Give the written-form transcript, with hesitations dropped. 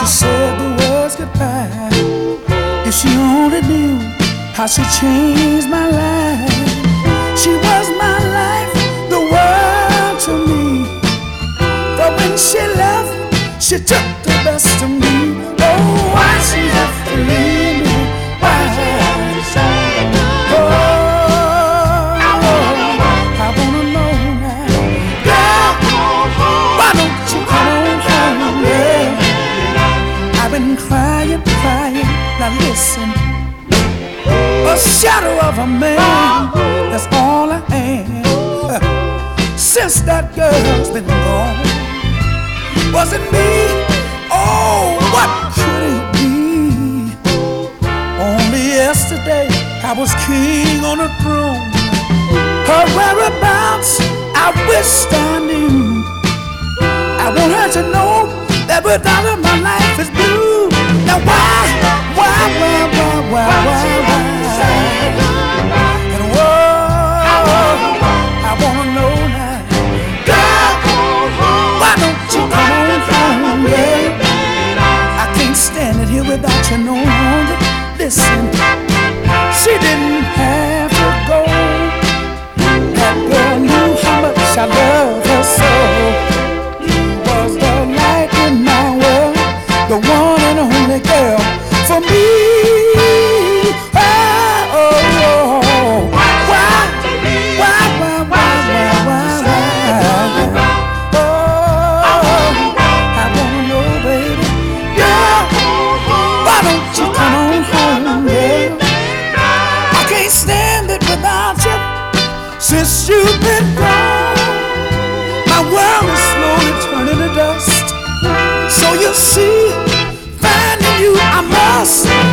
she said the words goodbye. If she only knew how she changed my life. She was my life, the world to me. But when she left, she took the best of me. Oh, why she have to leave me? Why? Oh, I wanna know now. Girl, why don't you come on home? Yeah. I've been crying, crying. Now listen, a shadow of a man, that's all I am. Since that girl's been gone, was it me? Oh, what could it be? Only yesterday I was king on a throne. Her whereabouts I wished I knew. I want her to know that without her my life is blue. Now why? And whoa, I wanna know now. Girl, why don't you come on home? Yeah. I can't stand it here without you no longer. Listen, she didn't have to go. That girl knew how much I love her so. You was the light in my world, the one and only girl for me. Since you've been gone, my world is slowly turning to dust. So you see, finding you I must.